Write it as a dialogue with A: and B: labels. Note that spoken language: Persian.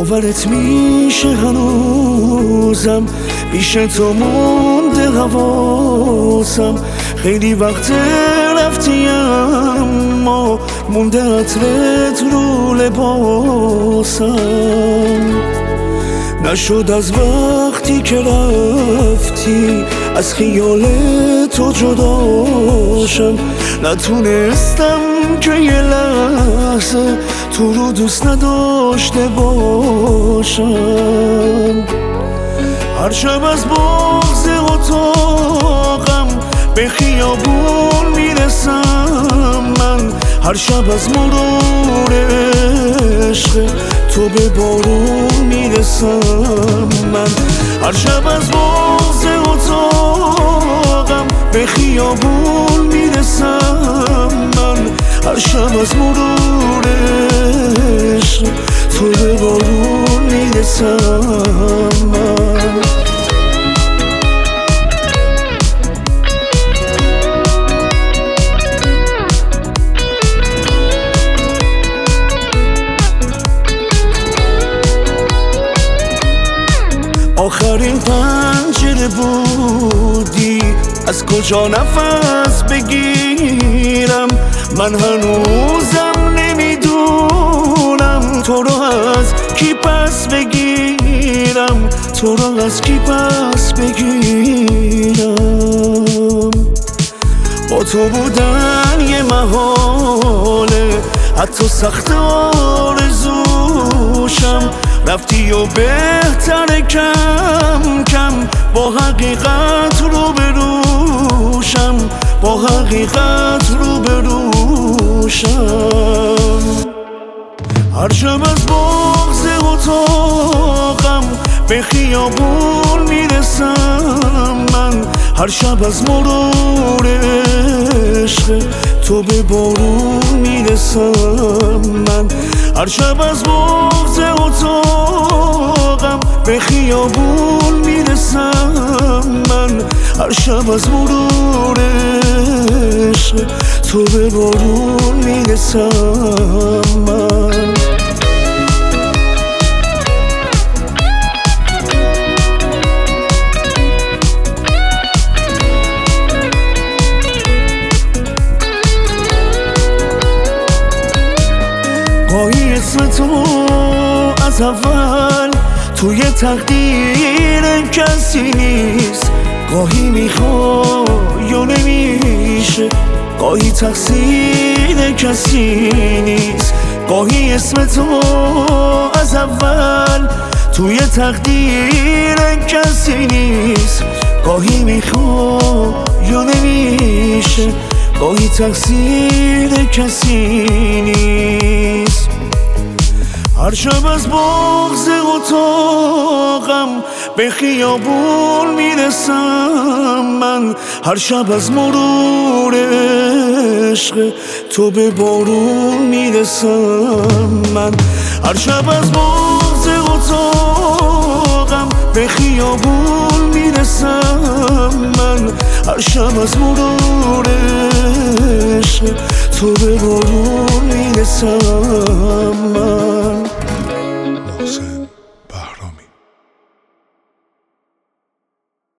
A: باورت میشه هنوزم پیش تو مونده حواسم، خیلی وقت رفتی اما مونده عطرت رو لباسم. نشد از وقتی که رفتی از خیال تو جداشم، نتونستم که یه لحظه تو رو دوست نداشته باشم. هر شب از بغض اتاقم به خیابون میرسم من، هر شب از مرور عشق تو به بارون میرسم من، هر شب از بغض اتاقم به خیابون میرسم من، هر شب از مرور عشق تو به بارون میرسم من. آخرین پنجره بودی از کجا نفس بگیرم، من هنوزم نمیدونم تو رو از کی پس بگیرم، تو رو از کی پس بگیرم. با تو بودن یه محاله، حتی سخت آرزوشم، رفتی و بهتر کم کم با حقیقت رو بروشم، با حقیقت رو بروشم. هر شب از بغض اتاقم به خیابون میرسم من، هر شب از مرور عشق تو به بارون میرسم من، هر شب از بغض اتاقم به خیابون میرسم من، هر شب از مرور عشق تو به بارون میرسم من. گاهی اسم تو از اول توی تقدیر کسی نیست، گاهی میخوای یا نمیشه، گاهی تقصیر کسی نیست، گاهی اسم تو از اول توی تقدیر کسی نیست، گاهی میخوای یا نمیشه، گاهی تقصیر کسی نیست. هر شب از بغض اتاقم به خیابون میرسم من، هر شب از مرور عشق تو به بارون میرسم من، هر شب از بغض اتاقم به خیابون میرسم من، هر شب از مرور عشق تو به بارون میرسم من.